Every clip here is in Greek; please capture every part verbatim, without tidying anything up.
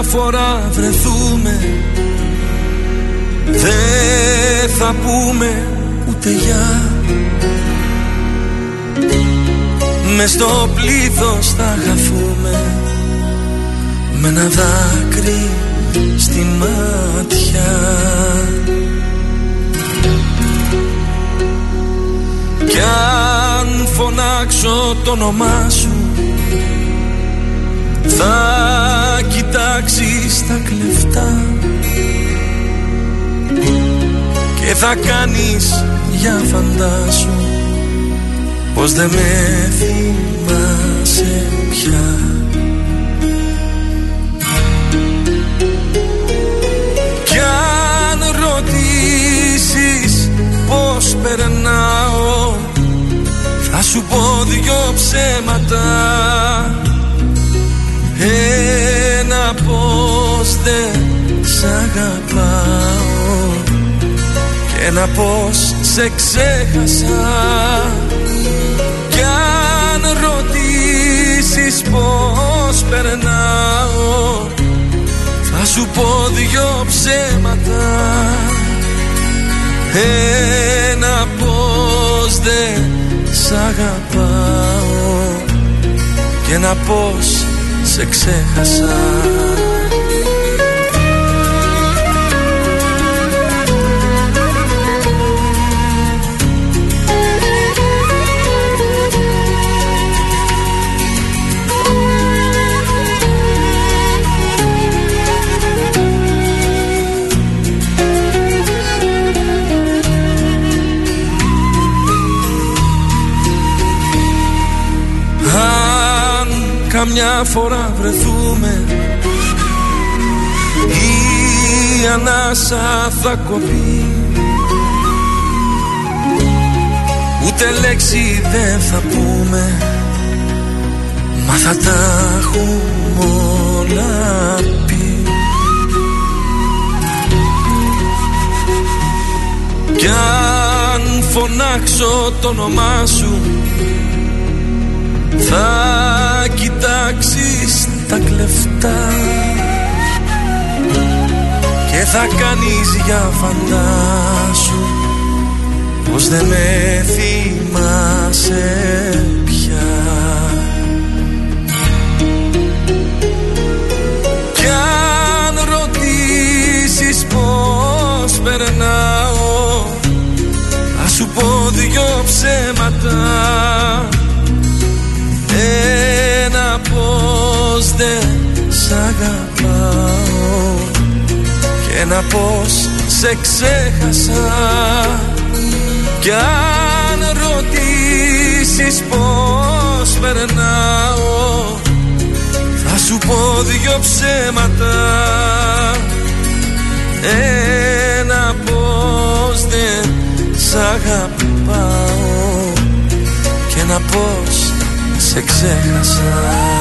φορά βρεθούμε, δεν θα πούμε ούτε γεια. Μες στο πλήθος θα χαθούμε, με ένα δάκρυ στη μάτια. Κι αν φωνάξω το όνομά σου, θα κοιτάξεις τα κλεφτά και θα κάνεις για φαντάσου πως δεν με θυμάσαι πια. Κι αν ρωτήσεις πως περνάω, θα σου πω δυο ψέματα. Ένα πως δεν σ' αγαπάω και ένα πως σε ξέχασα. Κι αν ρωτήσεις πως περνάω, θα σου πω δυο ψέματα. Ένα πως δεν σ' αγαπάω και ένα πως σε ξέχασα. Καμιά φορά βρεθούμε, η ανάσα θα κοπεί, ούτε λέξη δεν θα πούμε, μα θα τα έχουμε όλα πει. Κι αν φωνάξω το όνομά σου, θα κοιτάξεις τα κλεφτά και θα κάνεις για φαντάσου πως δεν με θυμάσαι πια. Κι αν ρωτήσεις πως περνάω, θα σου πω δυο ψέματα. Ένα πως δεν σ' αγαπάω και ένα πως σε ξέχασα. Κι αν ρωτήσεις πως περνάω, θα σου πω δυο ψέματα. Ένα πως δεν σ' αγαπάω και ένα πως σε ξέχασα.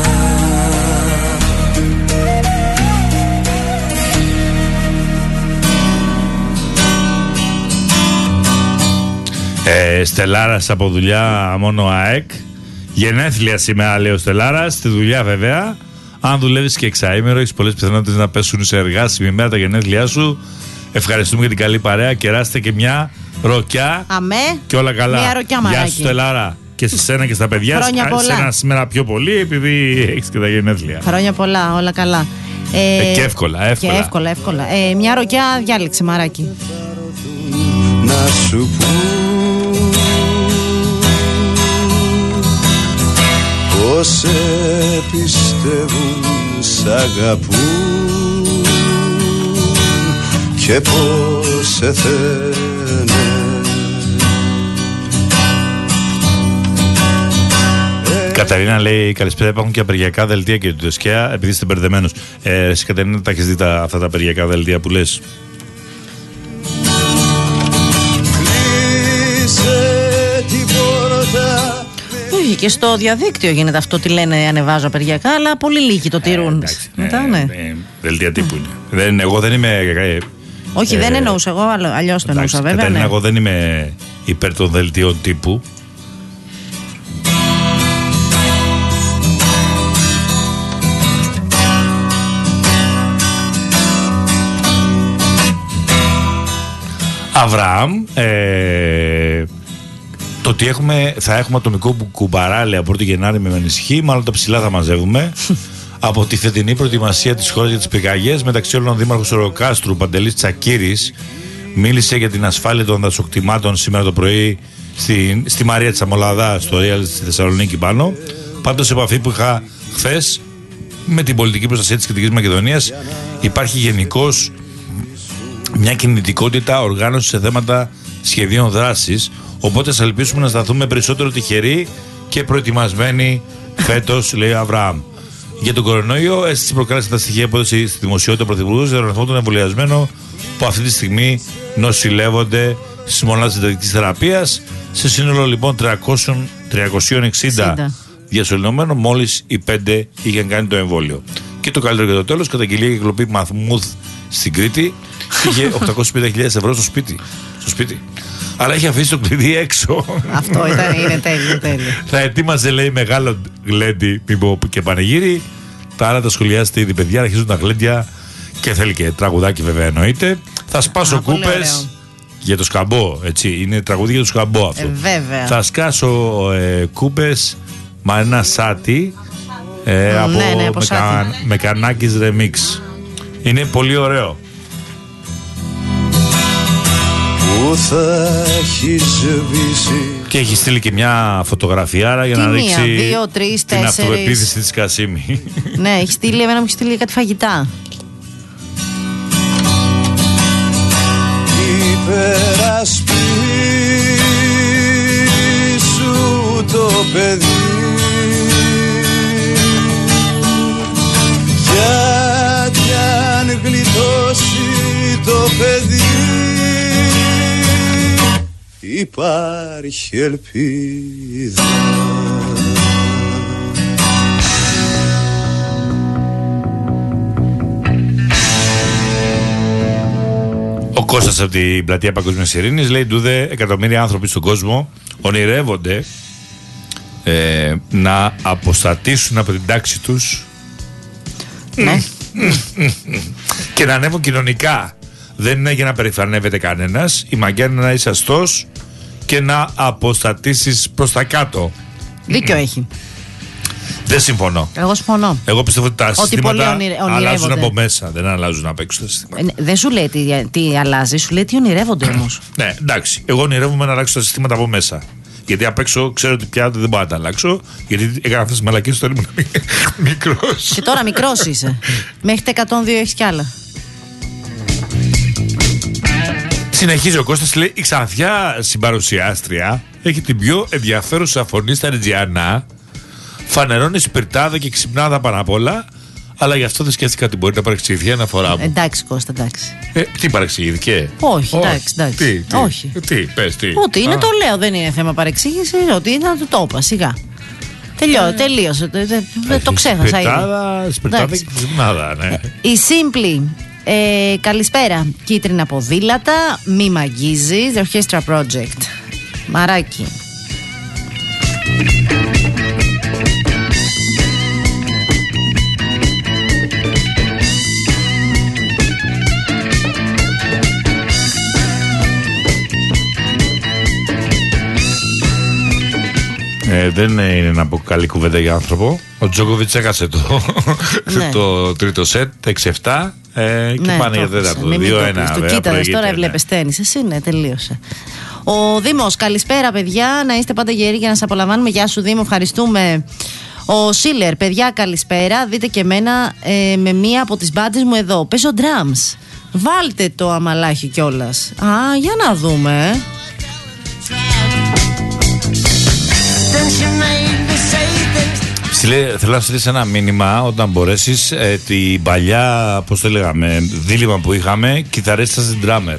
Ε, Στελάρας από δουλειά μόνο ΑΕΚ. Γενέθλια σήμερα λέει ο Στελάρας. Στη δουλειά βέβαια. Αν δουλεύεις και εξαήμερο, έχεις πολλές πιθανότητες να πέσουν σε εργάσιμη μέρα τα γενέθλιά σου. Ευχαριστούμε για την καλή παρέα. Κεράστε και μια ροκιά. Αμέ. Και όλα καλά. Μια ροκιά, μαράκι. Γεια σου Στελάρα. Και σε σένα και στα παιδιά. Χρόνια πολλά. Σένα σήμερα πιο πολύ, επειδή έχεις και τα γενέθλια. Χρόνια πολλά, όλα καλά. Ε, ε, και εύκολα, εύκολα. Και εύκολα, εύκολα. Ε, μια ροκιά διάλεξε, μαράκι. Να σου πω πως σε πιστεύουν, σ' αγαπούν και πως σε θένε. Καταρίνα λέει καλησπέρα. Υπάρχουν και απεργιακά δελτία και του ΕΣΚΕΑ, επειδή είστε μπερδεμένος. Ε, εσύ Καταρίνα, τα έχεις δει τα, αυτά τα απεργιακά δελτία που λες? Όχι, και στο διαδίκτυο γίνεται αυτό, τι λένε, ανεβάζω απεργιακά, αλλά πολύ λίγοι το τηρούν. Ε, εντάξει, Μετά, ε, ναι. ε, δελτία τύπου είναι. Δεν, εγώ δεν είμαι. Ε, Όχι, ε, δεν εννοούσα εγώ, αλλιώς το εννοούσα βέβαια. Καταρίνα, Ναι. εγώ δεν είμαι υπέρ των δελτίων τύπου. Αβραάμ, ε, το ότι έχουμε, θα έχουμε ατομικό κουμπαράλι από πρώτη Γενάρη με ανησυχεί, μάλλον τα ψηλά θα μαζεύουμε. Από τη φετινή προετοιμασία της χώρας για τις πυρκαγιές, μεταξύ όλων ο Δήμαρχος Οροκάστρου, Παντελής Τσακύρης, μίλησε για την ασφάλεια των δασοκτημάτων σήμερα το πρωί στη, στη Μαρία της Αμολαδά, στο Real στη Θεσσαλονίκη πάνω. Πάντως, σε επαφή που είχα χθες με την πολιτική προστασία της Κεντρικής Μακεδονίας, υπάρχει γενικώς μια κινητικότητα οργάνωση σε θέματα σχεδίων δράσης. Οπότε θα ελπίσουμε να σταθούμε περισσότερο τυχεροί και προετοιμασμένοι φέτος, λέει ο Αβραάμ. Για τον κορονοϊό, αίσθηση προκάλεσε τα στοιχεία που έδωσε στη δημοσιότητα ο Πρωθυπουργός για τον αριθμό των εμβολιασμένων που αυτή τη στιγμή νοσηλεύονται στις μονάδες συντακτικής θεραπείας. Σε σύνολο λοιπόν τριακόσια εξήντα διασωληνωμένων, μόλις οι πέντε είχαν κάνει το εμβόλιο. Και το καλύτερο για το τέλος, καταγγελία για εκλοπή Μαθμούθ στην Κρήτη. Είχε οκτακόσιες πενήντα χιλιάδες ευρώ στο σπίτι. στο σπίτι. Αλλά έχει αφήσει το κλειδί έξω. Αυτό ήταν, είναι τέλειο, τέλειο. Θα ετοίμαζε, λέει, μεγάλο γλέντι και πανηγύρι. Τα άλλα τα σχολιάζετε ήδη, παιδιά. Αρχίζουν τα γλέντια και θέλει και τραγουδάκι, βέβαια, εννοείται. Θα σπάσω κούπες για το σκαμπό, έτσι. Είναι τραγουδί για το σκαμπό αυτό. Ε, βέβαια. Θα σκάσω ε, κούπες με ένα σάτι ε, από ναι, ναι, από με, κα, με κανάκης remix. Είναι πολύ ωραίο. Που θα έχει σβήσει. Και έχει στείλει και μια φωτογραφιάρα για τι να μία, ρίξει δύο, τρεις, την τέσσερις. αυτοεπίθεση της Κασίμη. Ναι, έχει στείλει, εμένα μου έχει στείλει κάτι φαγητά. Υπερασπίσου το παιδί, γιατί αν γλιτώσει το παιδί υπάρχει ελπίδα. Ο Κώστας από την πλατεία Παγκόσμιας Ειρήνης λέει: ντούδε εκατομμύρια άνθρωποι στον κόσμο ονειρεύονται ε, να αποστατήσουν από την τάξη τους, Ναι. και να ανέβουν κοινωνικά. Δεν είναι για να περηφανεύεται κανένας. Η μαγιά είναι να είσαι αστός και να αποστατήσεις προς τα κάτω. Δίκιο έχει. Δεν συμφωνώ. Εγώ συμφωνώ. Εγώ πιστεύω ότι τα ότι συστήματα ονειρε... αλλάζουν από μέσα. Δεν αλλάζουν απ' έξω τα συστήματα. Ε, δεν σου λέει τι, τι αλλάζει, σου λέει τι ονειρεύονται όμως. Ναι, εντάξει. Εγώ ονειρεύομαι να αλλάξω τα συστήματα από μέσα. Γιατί απ' έξω ξέρω ότι πια δεν μπορώ να τα αλλάξω. Γιατί έκανα αυτές τις μαλακίες όταν ήμουν μικρός. Και τώρα μικρός είσαι. Μέχρι τα εκατόν δύο έχεις κι άλλα. Συνεχίζει ο Κώστας, λέει: η Ξανθιά συμπαρουσιάστρια έχει την πιο ενδιαφέρουσα φωνή στα Ριτζιανά. Φανερώνει σπιρτάδα και ξυπνάδα πάνω απ' όλα. Αλλά γι' αυτό δεν σκέφτηκα ότι μπορεί να παρεξηγηθεί ένα φορά μου. Εντάξει, Κώστα, εντάξει. Ε, τι παρεξηγήθηκε? Όχι, εντάξει, εντάξει. Τι, τι, Όχι. Τι, πες, τι. Ότι είναι, Α. το λέω, δεν είναι θέμα παρεξήγηση. Ότι είναι να του το είπα, σιγά. Τελειώ, ε. Τελείωσε. Το, το, το ξέχασα ήδη. Σπιρτάδα, σπιρτάδα και ξυπνάδα, ναι. Η Simply. Ε, καλησπέρα. Κίτρινα ποδήλατα. Μη μ' αγγίζεις. The Orchestra Project. Μαράκι. Ε, δεν είναι να πω καλή κουβέντα για άνθρωπο. Ο Τζόκοβιτς έχασε το, Ναι. το τρίτο σετ, έξι επτά, ε, και Ναι, πάνε για το έχασε. τέταρτο. Μην δύο το ένα. πεις. Το κοίταζες τώρα, έβλεπες τένις. Εσύ, ναι, τελείωσε. Ο Δήμος, καλησπέρα παιδιά. Να είστε πάντα γεροί για να σας απολαμβάνουμε. Γεια σου Δήμο, ευχαριστούμε. Ο Σίλερ, παιδιά, καλησπέρα. Δείτε και εμένα ε, με μία από τις μπάντες μου εδώ. Παίζω drums. Βάλτε το αμαλάχι κιόλας. Α, για να δούμε. ε. Στείλε, θέλω να στείλεις ένα μήνυμα όταν μπορέσεις ε, την παλιά, πώς το λέγαμε, δίλημα που είχαμε, κιθαρίστας στην drummer.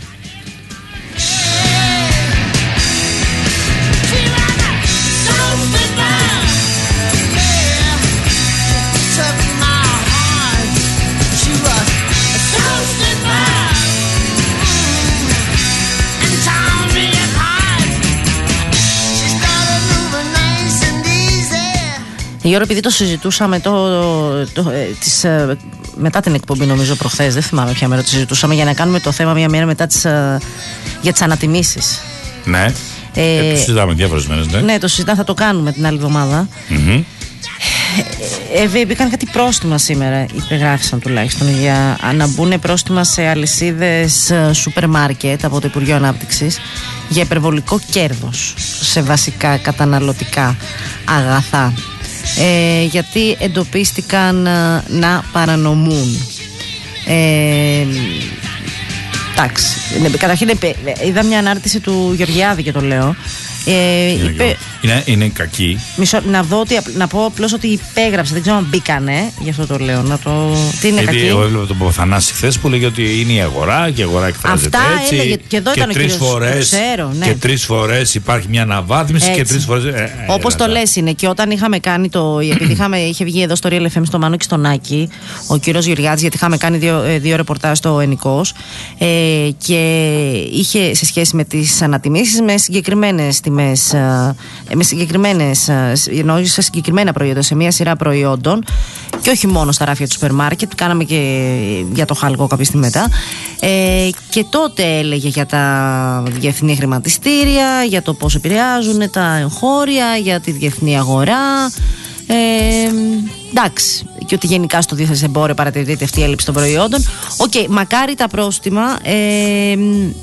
Γιώργο, επειδή το συζητούσαμε το, το, ε, τις, ε, μετά την εκπομπή, νομίζω προχθές, δεν θυμάμαι ποια μέρα το συζητούσαμε, για να κάνουμε το θέμα μια μέρα μετά τις, ε, για τις ανατιμήσεις. Ναι. Ε, ε, το συζητάμε διάφορες μέρες, ναι. Ναι, το συζητάμε, θα το κάνουμε την άλλη εβδομάδα. Mm-hmm. Ε, ε, μπήκαν κάτι πρόστιμα σήμερα, υπεγράφησαν τουλάχιστον, για να μπουν πρόστιμα σε αλυσίδες σούπερ μάρκετ από το Υπουργείο Ανάπτυξης για υπερβολικό κέρδος σε βασικά καταναλωτικά αγαθά. Ε, γιατί εντοπίστηκαν ε, να παρανομούν. Ε, εντάξει. Καταρχήν είδα μια ανάρτηση του Γεωργιάδη και το λέω. Ε, είναι, είπε, είναι, είναι κακή. Μισό, να, δω ότι, να πω απλώς ότι υπέγραψε. Δεν ξέρω αν μπήκανε, γι' αυτό το λέω. Να το, τι είναι γιατί κακή. εγώ έβλεπα τον Παπαθανάση χθες που λέγει ότι είναι η αγορά και η αγορά εκφράζεται αυτά έτσι. Έλεγε, και εδώ και ήταν ο τρεις κύριος, φορές, ξέρω, ναι. Και τρεις φορές υπάρχει μια αναβάθμιση έτσι. Και τρεις φορές. Ε, ε, όπως το λες είναι. Και όταν είχαμε κάνει το. Επειδή είχαμε, είχε βγει εδώ στο Real εφ εμ στο Μάνο και στον Άκη ο κύριος Γεωργιάδης, γιατί είχαμε κάνει δύο, δύο ρεπορτάζ στο Ενικός. Ε, και είχε σε σχέση με τις ανατιμήσεις με συγκεκριμένες τιμές. Με συγκεκριμένες, εννοώ σε συγκεκριμένα προϊόντα, σε μια σειρά προϊόντων και όχι μόνο στα ράφια του σούπερ μάρκετ. Κάναμε και για το χαλκό κάποια στιγμή μετά. Ε, και τότε έλεγε για τα διεθνή χρηματιστήρια, για το πώς επηρεάζουν τα εγχώρια, για τη διεθνή αγορά. Ε, εντάξει, και ότι γενικά στο διεθνές εμπόριο παρατηρείται αυτή η έλλειψη των προϊόντων. Οκ, okay, μακάρι τα πρόστιμα ε,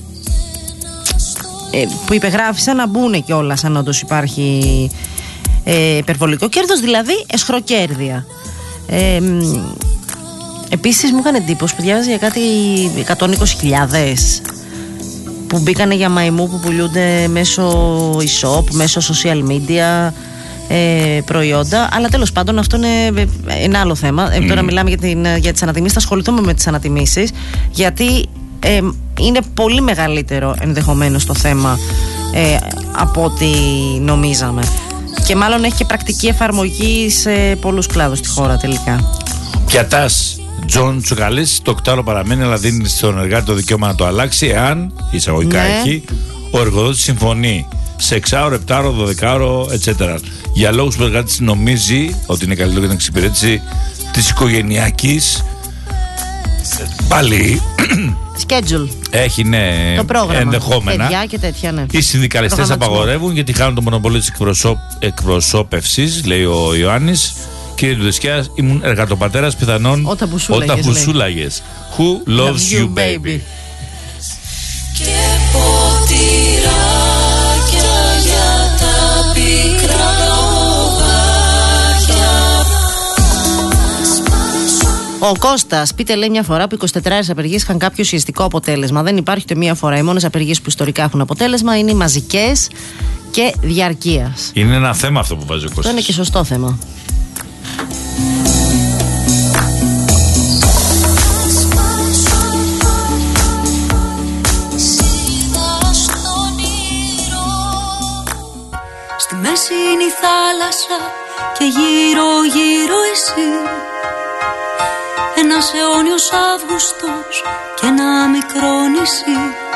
που υπεγράφησαν να μπουν κιόλας αν όντως υπάρχει ε, υπερβολικό κέρδος, δηλαδή εσχροκέρδεια. Ε, επίσης μου έκανε εντύπωση που διάβαζε για κάτι εκατόν είκοσι χιλιάδες που μπήκανε για μαϊμού που πουλούνται μέσω e-shop, μέσω social media ε, προϊόντα, αλλά τέλος πάντων αυτό είναι ένα άλλο θέμα. Ε, τώρα μιλάμε για, την, για τις ανατιμήσεις, θα ασχοληθούμε με τις ανατιμήσεις, γιατί Ε, είναι πολύ μεγαλύτερο ενδεχομένως το θέμα ε, από ό,τι νομίζαμε. Και μάλλον έχει και πρακτική εφαρμογή σε πολλούς κλάδους στη χώρα τελικά. Πιατάς Τζον Τσουκαλής, το οκτάωρο παραμένει, αλλά δίνει στον εργάτη το δικαίωμα να το αλλάξει εάν, εισαγωγικά ναι. έχει, ο εργοδότης συμφωνεί σε εξάωρο, επτάωρο, δωδεκάωρο, et cetera. Για λόγους που ο εργάτης νομίζει ότι είναι καλύτερο για την εξυπηρέτηση της οικογενειακής. Πάλι schedule. Έχει, ναι, το πρόγραμμα. Ενδεχόμενα. Παιδιά και τέτοια, ναι. Οι συνδικαλιστές απαγορεύουν γιατί χάνουν το μονοπόλιο της εκπροσώ... εκπροσώπευσης, λέει ο Ιωάννης. Κύριε Τουδεσκιά, ήμουν εργατοπατέρας, πιθανόν όταν που σου λάγες. Who loves you, baby. Και ποτηράκια για τα πικρά λογάκια. Ο Κώστας, πείτε λέει μια φορά που είκοσι τέσσερις ώρες απεργίες είχαν κάποιο ουσιαστικό αποτέλεσμα. Δεν υπάρχει ούτε μία φορά. Οι μόνες απεργίες που ιστορικά έχουν αποτέλεσμα είναι οι μαζικές και διαρκείας. Είναι ένα θέμα αυτό που βάζει ο Κώστας. Αυτό είναι και σωστό θέμα. Στη μέση είναι η θάλασσα και γύρω γύρω εσύ. Ένας αιώνιος Αύγουστος και ένα μικρό νησί.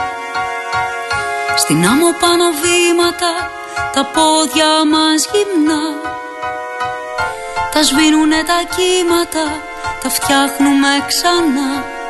Στην άμμο πάνω βήματα τα πόδια μας γυμνά. Τα σβήνουνε τα κύματα, τα φτιάχνουμε ξανά.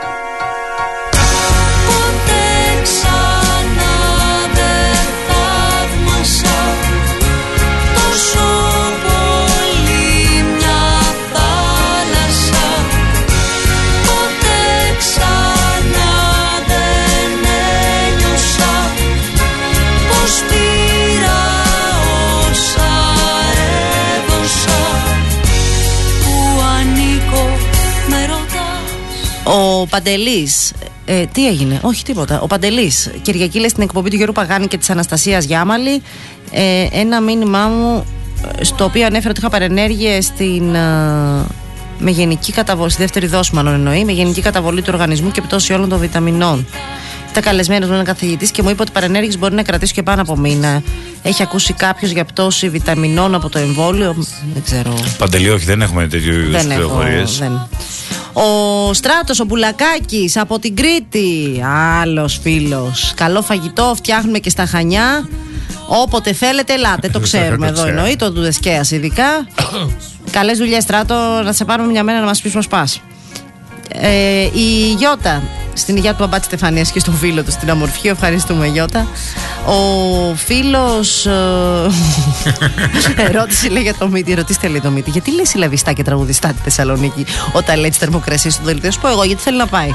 Ποτέ ξανά δεν θαύμασα τόσο πολύ μια θάλασσα. Ποτέ ξανά δεν ένιωσα πως πήρα όσα έδωσα. Που ανήκω με ρωτάς. Ο Παντελής, ε, τι έγινε, όχι τίποτα. Ο Παντελής, Κυριακή λέει στην εκπομπή του Γιώργου Παγάνη και της Αναστασίας Γιάμαλη, ε, ένα μήνυμά μου στο οποίο ανέφερε ότι είχα παρενέργειες στην, ε, με γενική καταβολή, στη δεύτερη δόση μάλλον εννοεί, με γενική καταβολή του οργανισμού και πτώση όλων των βιταμινών. Ήταν καλεσμένος με έναν καθηγητής και μου είπε ότι παρενέργειες μπορεί να κρατήσει και πάνω από μήνα. Έχει ακούσει κάποιος για πτώση βιταμινών από το εμβόλιο? Δεν ξέρω. Παντελή, όχι, δεν έχουμε τέτοιου είδους πληροφορίες. Ο Στράτος, ο Μπουλακάκης από την Κρήτη, άλλος φίλος. Καλό φαγητό φτιάχνουμε και στα Χανιά. Όποτε θέλετε, ελάτε. Το ξέρουμε εδώ, εννοεί, το Δουδεσκέας ειδικά. Καλές δουλειές, Στράτο. Να σε πάρουμε μια μέρα να μας πεις πώς πας. Ε, η Γιώτα, στην υγεία του Αμπάτη Στεφανίας και στον φίλο του στην Αμορφή. Ευχαριστούμε, Γιώτα. Ο φίλος ερώτηση λέει για το Μύτη. Ρωτήστε, λέει το Μύτη, γιατί λέει συλλαβιστά και τραγουδιστά τη Θεσσαλονίκη όταν λέει τις θερμοκρασίες στο δελτίο. Σου πω εγώ, γιατί θέλει να πάει.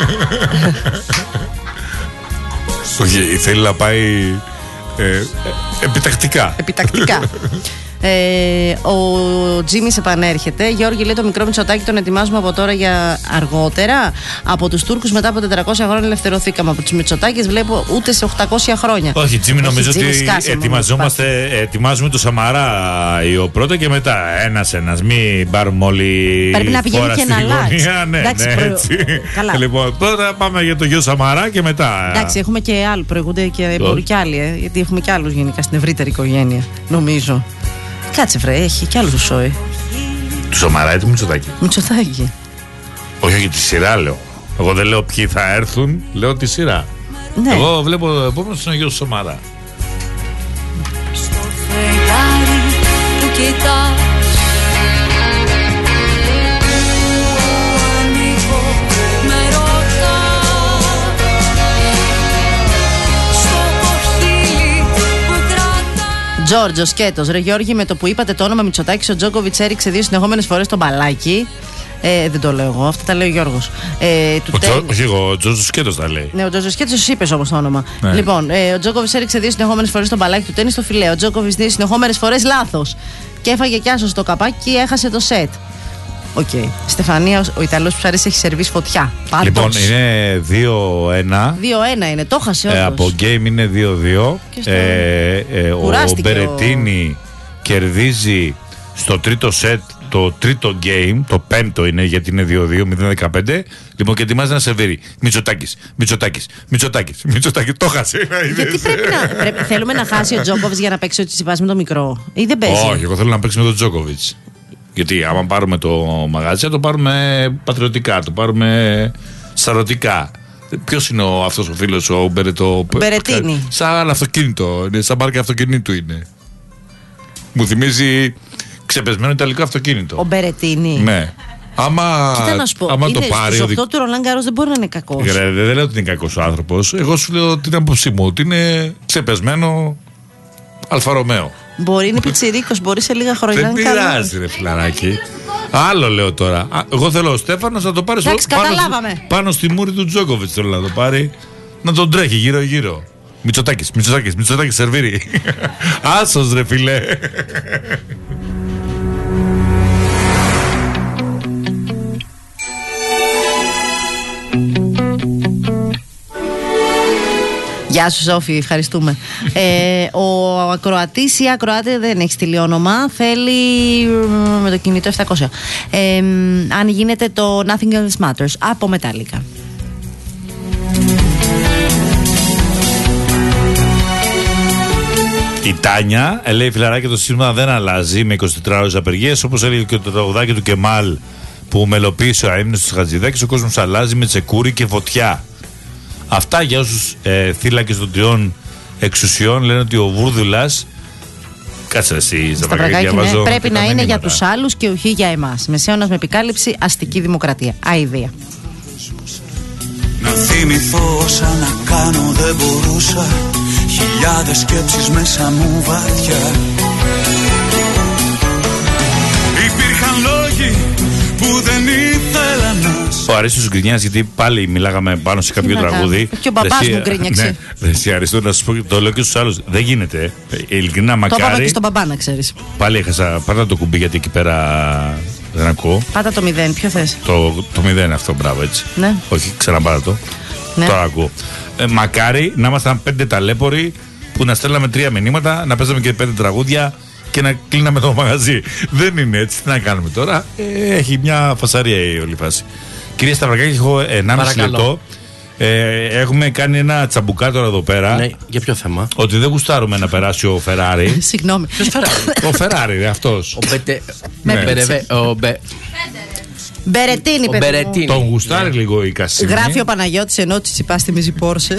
Όχι, θέλει να πάει ε, επιτακτικά. Επιτακτικά. Ε, ο Τζίμις επανέρχεται. Γιώργη, λέει, το μικρό Μητσοτάκη τον ετοιμάζουμε από τώρα για αργότερα. Από τους Τούρκους μετά από τετρακόσια χρόνια ελευθερωθήκαμε. Από τους Μητσοτάκης βλέπω ούτε σε οκτακόσια χρόνια. Όχι, Τζίμι, νομίζω Τζίμι, ότι σκάσε, ετοιμαζόμαστε, ετοιμάζουμε το Σαμαρά ο πρώτο και μετά ένας-ένας. Μην πάρουμε όλοι. Πρέπει να πηγαίνει και να αλλάξει. Ναι, Εντάξει, ναι, προ... έτσι. Καλά. Λοιπόν, τώρα πάμε για το γιο Σαμαρά και μετά. Εντάξει, έχουμε και άλλοι. Προηγούνται και μπορεί και άλλοι. Ε, γιατί έχουμε και άλλους γενικά στην ευρύτερη οικογένεια. Νομίζω. Κάτσε, βρε, έχει κι άλλους του Σόι. Του Σαμαρά ή του Μητσοτάκη? Μητσοτάκη. Όχι, για τη σειρά λέω. Εγώ δεν λέω ποιοι θα έρθουν, λέω τη σειρά. Ναι. Εγώ βλέπω το επόμενο είναι ο γιος Σαμαρά. Στο φεγγάρι που κοιτάς, ανοίγω, με ρωτάς, στο ποχύλι που κρατάς. Τζόρτζο Σκέτος. Ρε Γιώργη, με το που είπατε το όνομα Μητσοτάκης, ο Τζόκοβιτς έριξε δύο συνεχόμενες φορές τον μπαλάκι. Ε, δεν το λέω εγώ, αυτά τα λέει ο Γιώργος. Ε, του Ο τε... Τζο... Όχι, ο Τζόρτζο Σκέτος τα λέει. Ναι, ο Τζόρτζο Σκέτος, εσύ είπες όμως το όνομα. Ναι. Λοιπόν, ε, ο Τζόκοβιτς έριξε δύο συνεχόμενες φορές τον μπαλάκι του τέννις στο φιλέ. Ο Τζόκοβιτς δύο συνεχόμενες φορές λάθος. Και έφαγε κι άσο στο καπάκι και έχασε το σετ. Οκ. Okay. Στεφανία, ο Ιταλός ψάρης έχει σερβίς φωτιά. Πάντως. Λοιπόν, είναι δύο ένα. δύο ένα είναι, το έχασε όντως. Ε, από game είναι δύο δύο. Στο... Ε, ε, ο Μπερετίνη ο... κερδίζει στο τρίτο σετ το τρίτο game, το πέμπτο είναι γιατί είναι δύο δύο, μηδέν δεκαπέντε. Λοιπόν, και ετοιμάζει να σερβίρει. Μητσοτάκης, Μητσοτάκης, Μητσοτάκης, Μητσοτάκης. Το χάσε. Γιατί πρέπει να, πρέπει, θέλουμε να χάσει ο Τζόκοβιτς για να παίξει ο Τσιτσιπάς με το μικρό, ή δεν παίζει? Όχι, εγώ θέλω να παίξει με τον Τζόκοβιτς. Γιατί άμα πάρουμε το μαγαζί, το πάρουμε πατριωτικά, το πάρουμε σαρωτικά. Ποιος είναι ο, αυτός ο φίλος, ο Μπερετό? Μπερετίνη. Σαν αυτοκίνητο, είναι, σαν μάρκα αυτοκινήτου είναι. Μου θυμίζει ξεπεσμένο ιταλικό αυτοκίνητο. Ο Μπερετίνη. Ναι. Άμα, Κοίτα να σου πω, άμα είναι το πάρει. στους Ο... οκτώ του Ρολάν Γκαρός δεν μπορεί να είναι κακός. Δεν δε λέω ότι είναι κακός ο άνθρωπος. Εγώ σου λέω την άποψή μου ότι είναι ξεπεσμένο Αλφα Ρωμαίο. Μπορεί, είναι πιτσιρίκος, μπορεί σε λίγα χρόνια να Δεν είναι καλό. πειράζει, ρε φιλαράκι. Άλλο λέω τώρα. Α, εγώ θέλω ο Στέφανος να το πάρει Εντάξει, πάνω, καταλάβαμε. πάνω στη μούρη του Τζόκοβιτς. Θέλω να το πάρει. Να τον τρέχει γύρω-γύρω. Μητσοτάκης, Μητσοτάκης, Μητσοτάκης, σερβίρι. Άσος, ρε φιλέ. Γεια σου, Σόφη, ευχαριστούμε. ε, ο ακροατής ή ακροάτη δεν έχει στείλει όνομα. Θέλει με το κινητό επτακόσια. Ε, αν γίνεται το Nothing Else Matters από Metallica. Η Τάνια λέει, φιλαράκι, το σύστημα δεν αλλάζει με είκοσι τέσσερις ώρες απεργίες. Όπως έλεγε και το τραγουδάκι του Κεμάλ που μελοποίησε ο αείμνηστος της Χατζηδάκης, ο κόσμος αλλάζει με τσεκούρι και φωτιά. Αυτά για όσους ε, θύλακες των τριών εξουσιών λένε ότι ο Βούρδουλας. Κάτσε εσύ, Σταυρακάκη, διαβάζω. Πρέπει να είναι για τους άλλους και όχι για εμάς. Μεσαίωνας με επικάλυψη, αστική δημοκρατία. Αηδία. Να θυμηθώ όσα να κάνω δεν μπορούσα. Χιλιάδες σκέψεις μέσα μου βαθιά. Υπήρχαν λόγοι που δεν ήθελα να. Ο Αρίστος γκρινιάζει γιατί πάλι μιλάγαμε πάνω σε κάποιο τραγούδι. Και ο μπαμπάς μου γκρίνιαξε. Ναι, εσύ Αριστό, να σου πω, το λέω και στους άλλους. Δεν γίνεται. Ειλικρινά, μακάρι. Το είπαμε και στον μπαμπά, να ξέρεις. Πάλι έχασα. Πάτα το κουμπί γιατί εκεί πέρα δεν ακούω. Πάτα το μηδέν, ποιο θες? Το, το μηδέν αυτό, μπράβο, έτσι. Ναι. Όχι, ξαναπάτα το. Ναι. Τώρα ακούω. Ε, μακάρι να ήμασταν πέντε ταλέποροι που να στέλναμε τρία μηνύματα, να παίζαμε και πέντε τραγούδια και να κλείναμε το μαγαζί. Δεν είναι έτσι. Τι να κάνουμε τώρα. Ε, έχει μια φασαρία η όλη φάση. Κυρία Σταυρακάκη, έχω ενάμιση λεπτό. Ε, έχουμε κάνει ένα τσαμπουκά τώρα εδώ πέρα. Ναι, για ποιο θέμα? Ότι δεν γουστάρουμε να περάσει ο Φεράρι. Συγγνώμη. Ποιος Φεράρι? Ο Φεράρι, αυτός. Ο Πετε. Ναι. Μπερεβέ. Ο Μπε. Μπερετίνη, παιδί Μπερετίνη. Τον γουστάρει λίγο η Κασίμη. Γράφει ο Παναγιώτης ενώ Τσιτσιπά στη μισή Πόρσε.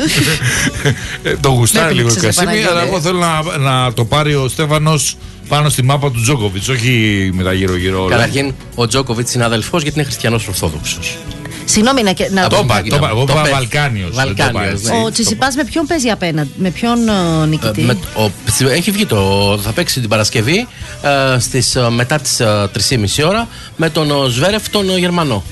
Τον γουστάρει λίγο η Έπληξες, Κασίμη, Παναγιώτη. αλλά εγώ θέλω να, να το πάρει ο Στέφανος πάνω στη μάπα του Τζόκοβιτς, όχι με τα γύρω-γύρω όλα. Καταρχήν, ο Τζόκοβιτς είναι αδελφός γιατί είναι χριστιανός Ορθόδοξος. Συγγνώμη, να, να Από Το είπα, το το είπα, εγώ το είπα πες. Βαλκάνιος. δεν το είπα Βαλκάνιος, έτσι. ναι. Ο Τσιτσιπάς με ποιον παίζει απέναντι, με ποιον ε, νικητή. Ε, με- ο- έχει βγει το. Θα παίξει την Παρασκευή ε, στις, ε, μετά τις ε, τρεις και μισή ώρα με τον ε, Σβέρεφ, τον ε, Γερμανό.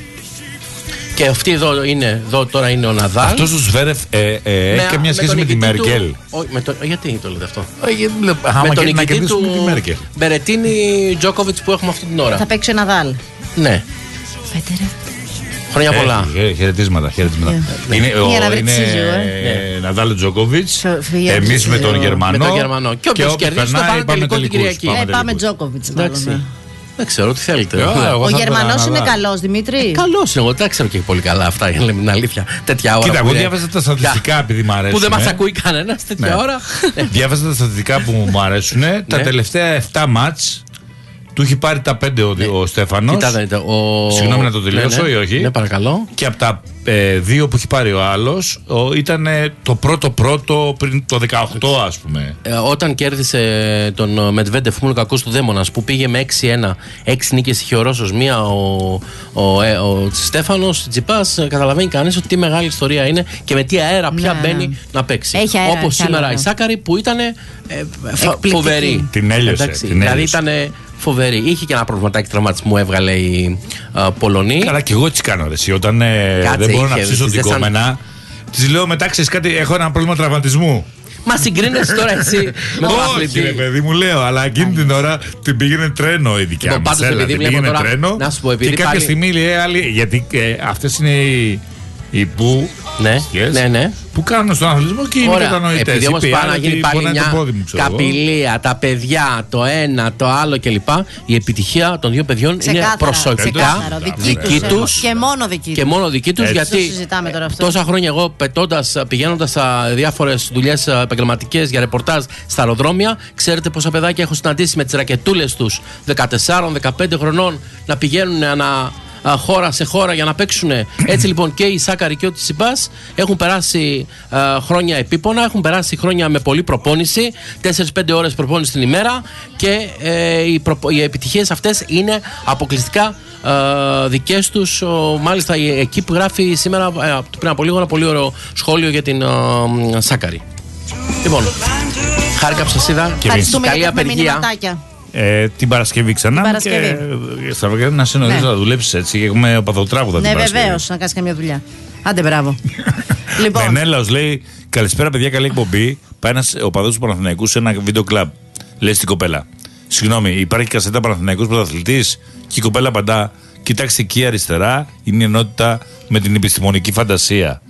Και αυτή εδώ, είναι, εδώ τώρα είναι ο Ναδάλ. Αυτός ο Σβέρεφ ε, ε, έχει Με- καμιά σχέση τον με τη νικητή του- Μέρκελ. Όχι, με το- γιατί το λέτε αυτό. Ε, γιατί λέω, άμα με και τον να νικητή κερδίσουμε του τη Μέρκελ. Μπερετίνη Τζόκοβιτς που έχουμε αυτή την ώρα. Θα παίξει ο Ναδάλ. Ναι, Φέτερε. χρόνια πολλά. Ε, ε, χαιρετίσματα, χαιρετίσματα. Ναι. Είναι, ο, Για να βρει τη είναι σύζυγο, ε, Ναδάλ Τζόκοβιτς, Φε- φε- εμείς με τον με Γερμανό. τον Γερμανό. Και όποιος όποιος κερδίσει, το περνάει, πάνε τελικό την τελικούς, Κυριακή. Ε, πάμε τελικούς. Τζόκοβιτς. Εντάξει. μάλλον, ναι. Δεν ξέρω τι θέλετε. Ε, εγώ Ο θα Γερμανός ήθελα είναι να- καλός, Δημήτρη. Καλό είναι, εγώ δεν τα ξέρω και πολύ καλά αυτά, για να λέμε την αλήθεια. Τέτοια ώρα. Κοίτα, που εγώ είναι- διάβασα τα στατιστικά επειδή μου αρέσουν. Που δεν μα ακούει κανένα τέτοια Ναι. ώρα. Διάβασα τα στατιστικά που μου αρέσουν. Τα Ναι. τελευταία επτά μάτς του έχει πάρει τα πέντε ο, ο Στέφανος. Κοιτάξτε, δείτε, ο... Συγγνώμη να το τελειώσω ναι, ναι. ή όχι. Ναι, παρακαλώ. Και από τα ε, δύο που έχει πάρει ο άλλος ο, ήταν ε, το πρώτο πρώτο πριν το δεκαοκτώ, ας πούμε. Ε, όταν κέρδισε τον Μετβέντεφ, που ήμουν ο κακός του Δαίμονας, που πήγε με έξι ένα, έξι νίκες είχε ο Ρώσος, μία ο, ο, ε, ο Στέφανος Τσιπάς, ε, καταλαβαίνει κανείς ότι τι μεγάλη ιστορία είναι και με τι αέρα πια Ναι. μπαίνει να παίξει. Έχει αέρα, Όπως έχει σήμερα άλλο, η ναι. Σάκαρη που ήταν ε, φα- Εκπληκτική. φοβερή. Την έλειωσε, Εντάξει, την δηλαδή έλειωσε. ήταν φοβερή. Είχε και ένα προβληματάκι τραυματισμού, έβγαλε η α, Πολωνή. Καλά, και εγώ έτσι κάνω. Ρε, εσύ, όταν ε, Κάτσε, δεν μπορώ να είχε, ψήσω δεν την σαν- κόμενα, τη λέω μετά, ξέρεις κάτι, έχω ένα πρόβλημα τραυματισμού. Μα συγκρίνεσαι τώρα εσύ με τον Όχι, αθλητή. ρε παιδί μου, λέω, αλλά εκείνη την ώρα την πήγαινε τρένο η δικιά Λοιπόν, μας. πάντως, Έλα, επειδή την βλέπω πήγαινε τώρα- τρένο. να σου πω, επειδή και κάποια πάλι- στιγμή λέει άλλη, γιατί ε, αυτές είναι οι, οι που, Ναι, yes, ναι, ναι. που κάνουν στον αθλητισμό και είναι Ωραία. κατανοητές. Επειδή όμως Είπε πάει να άλλη γίνει ότι πάλι πονάει το μια πόδι μου, ξέρω εγώ. καπηλεία, τα παιδιά, το ένα, το άλλο κλπ. Η επιτυχία των δύο παιδιών είναι Ξεκάθαρα, προσωπικά ξεκάθαρο, δική δική του. τους, και μόνο δική Και τους. μόνο δική του, Έτσι. γιατί Το συζητάμε τώρα αυτό. τόσα χρόνια εγώ πετώντας, πηγαίνοντας σε διάφορες δουλειές επαγγελματικές για ρεπορτάζ στα αεροδρόμια, ξέρετε πόσα παιδάκια έχω συναντήσει με τις ρακετούλες τους δεκατέσσερα δεκαπέντε χρονών να πηγαίνουν ανά α, χώρα σε χώρα για να παίξουν. Έτσι λοιπόν και η Σάκαρη και ο Τσιτσιπάς έχουν περάσει α, χρόνια επίπονα, έχουν περάσει χρόνια με πολλή προπόνηση, τέσσερις πέντε ώρες προπόνηση την ημέρα και ε, οι, προπο- οι επιτυχίες αυτές είναι αποκλειστικά ε, δικές τους. Ο, μάλιστα η- εκεί που γράφει σήμερα ε, πριν από λίγο ένα πολύ ωραίο σχόλιο για την ε, Σάκαρη. Λοιπόν, χάρηκα που σας είδα. Ευχαριστούμε Καλή για τα απεργία. μηνυματάκια. Ε, την Παρασκευή ξανά. Την Παρασκευή. Και στα Βαγγέλη να σε νωρίς Ναι. να δουλέψεις έτσι. Και έχουμε οπαδοτράγουδα Ναι, την Παρασκευή. βεβαίω, να κάνει καμιά δουλειά. Άντε, μπράβο. Λοιπόν, Μενέλαος λέει: Καλησπέρα, παιδιά, καλή εκπομπή. Πάει ένα οπαδός του Παναθηναϊκού σε ένα βίντεο κλαμπ. Λέει στην κοπέλα: Συγγνώμη, υπάρχει κασέτα Παναθηναϊκός πρωταθλητής? Και η κοπέλα απαντά: Κοιτάξτε εκεί αριστερά, είναι η ενότητα με την επιστημονική φαντασία.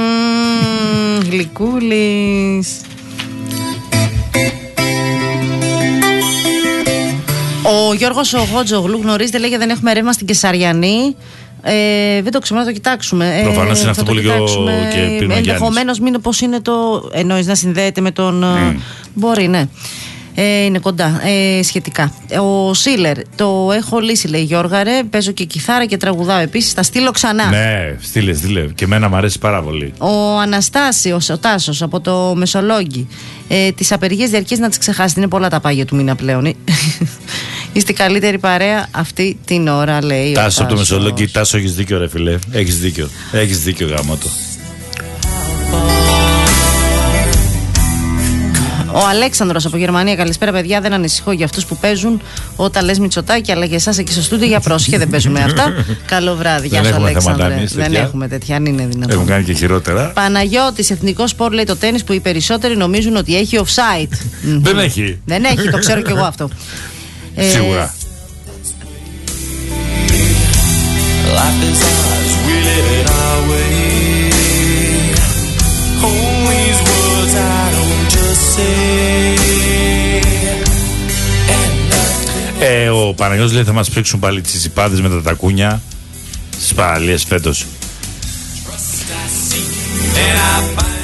μμμ, γλυκούλης. Ο Γιώργος ο Γότζογλου γνωρίζετε, λέει, δεν έχουμε ρεύμα στην Κεσαριανή. Ε, δεν το ξέρουμε, να το κοιτάξουμε. Προφανώς είναι θα αυτό το που λέγει ο- κοιτάξουμε. και πριν ο Γιάννης. Ενδεχομένως μην πώς είναι το. Εννοείς να συνδέεται με τον. ε, Μπορεί, ναι. Ε, είναι κοντά, ε, σχετικά. Ο Σίλερ, το έχω λύσει, λέει Γιώργα, ρε. Παίζω και κιθάρα και τραγουδάω επίσης. Τα στείλω ξανά. Ναι, στείλε, στείλε. Και εμένα μου αρέσει πάρα πολύ. Ο Αναστάσιος, ο Τάσος από το Μεσολόγγι. Ε, τις απεργίες διαρκείς να τις ξεχάσετε. Είναι πολλά τα πάγια του μήνα πλέον. Είστε η καλύτερη παρέα αυτή την ώρα, λέει. ο Τάσο από το Τάσος. Μεσολόγγι, Τάσο, έχεις δίκιο, ρε φιλέ. Έχεις δίκιο. Έχεις δίκιο, γάμο το. Ο Αλέξανδρος από Γερμανία, καλησπέρα παιδιά. Δεν ανησυχώ για αυτούς που παίζουν όταν λες Μητσοτάκη, αλλά για εσάς εκεί στο στούντιο για πρόσχε δεν παίζουμε αυτά. Καλό βράδυ, γεια Δεν σου έχουμε Αλέξανδρε. θέματα εμείς Δεν τέτοια. έχουμε τέτοια, αν είναι Έχουν δυνατόν. κάνει και χειρότερα. Παναγιώτης, εθνικό σπορ, λέει το τένις που οι περισσότεροι νομίζουν ότι έχει offside. Δεν έχει. Δεν έχει, το ξέρω κι εγώ αυτό. Ε, Σίγουρα. Life is ours, we live it our way. Hold these words I don't just say. Ε, ο Παναγιώτης λέει θα μας πρίξουν πάλι τις τσιπάδες με τα τακούνια στις παραλίες φέτος.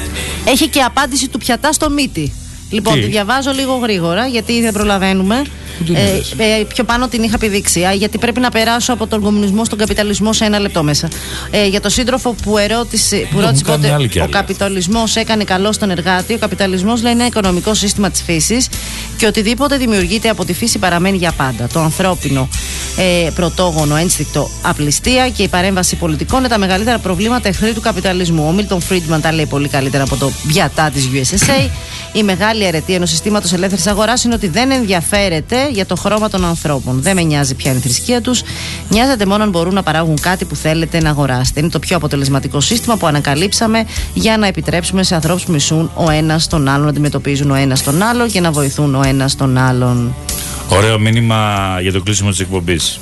Έχει και απάντηση του πιατά στο μύτη. Λοιπόν, Τι? τη διαβάζω λίγο γρήγορα γιατί δεν προλαβαίνουμε. Ε, ε, πιο πάνω την είχα πηδήξει. Γιατί πρέπει να περάσω από τον κομμουνισμό στον καπιταλισμό σε ένα λεπτό μέσα. Ε, για τον σύντροφο που, ερώτησε, που ρώτησε πότε ο καπιταλισμός έκανε καλό στον εργάτη. Ο καπιταλισμός λέει είναι ένα οικονομικό σύστημα της φύσης και οτιδήποτε δημιουργείται από τη φύση παραμένει για πάντα. Το ανθρώπινο ε, πρωτόγονο ένστικτο απληστία και η παρέμβαση πολιτικών είναι τα μεγαλύτερα προβλήματα εχθροί του καπιταλισμού. Ο Μίλτον Φρίντμαν τα λέει πολύ καλύτερα από το πιατά της γιου ες ες έι. Η μεγάλη αιρετία ενός συστήματος ελεύθερης αγοράς είναι ότι δεν ενδιαφέρεται για το χρώμα των ανθρώπων. Δεν με νοιάζει ποια είναι η θρησκεία τους. Νοιάζεται μόνο αν μπορούν να παράγουν κάτι που θέλετε να αγοράσετε. Είναι το πιο αποτελεσματικό σύστημα που ανακαλύψαμε για να επιτρέψουμε σε ανθρώπους που μισούν ο ένας τον άλλον, να αντιμετωπίζουν ο ένας τον άλλον και να βοηθούν ο ένας τον άλλον. Ωραίο μήνυμα για το κλείσιμο της εκπομπής.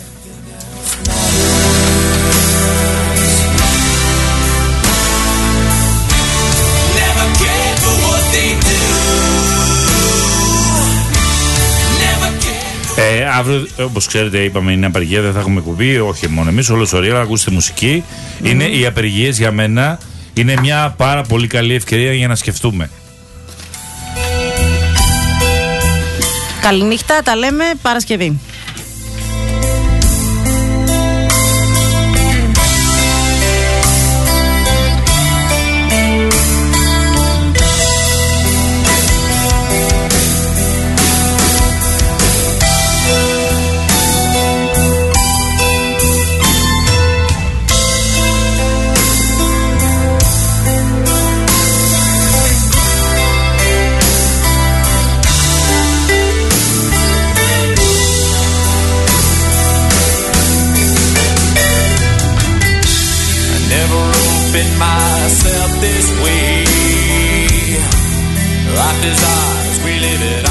Ε, αύριο, όπως ξέρετε, είπαμε είναι απεργία, δεν θα έχουμε κουμπί, όχι μόνο εμείς, όλος ο Ρία, ακούσετε μουσική. Mm. Είναι οι απεργίες για μένα, είναι μια πάρα πολύ καλή ευκαιρία για να σκεφτούμε. Καληνύχτα, τα λέμε Παρασκευή. Myself this way. Life is ours, we live it